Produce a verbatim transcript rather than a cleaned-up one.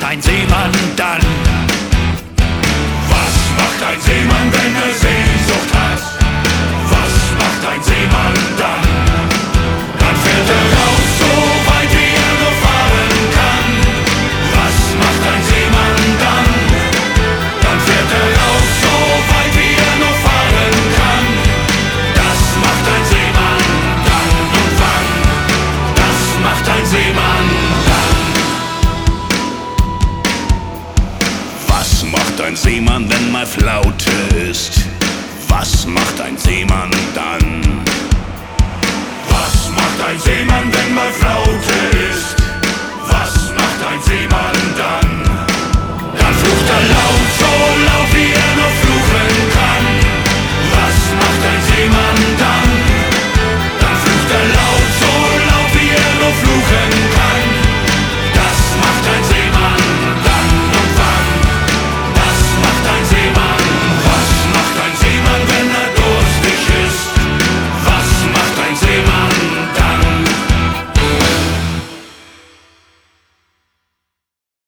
ein Seemann dann? Was macht ein Seemann, wenn er Sehnsucht hat? Was macht ein Seemann dann? Dann fährt er raus, so weit wie er nur fahren kann. Was macht ein Seemann dann? Dann fährt er raus, so weit wie er nur fahren kann. Das macht ein Seemann dann und wann? Das macht ein Seemann dann. Was macht ein Seemann, wenn mal Flaute ist? Was macht ein Seemann dann? Was macht ein Seemann, wenn mal Flaute ist?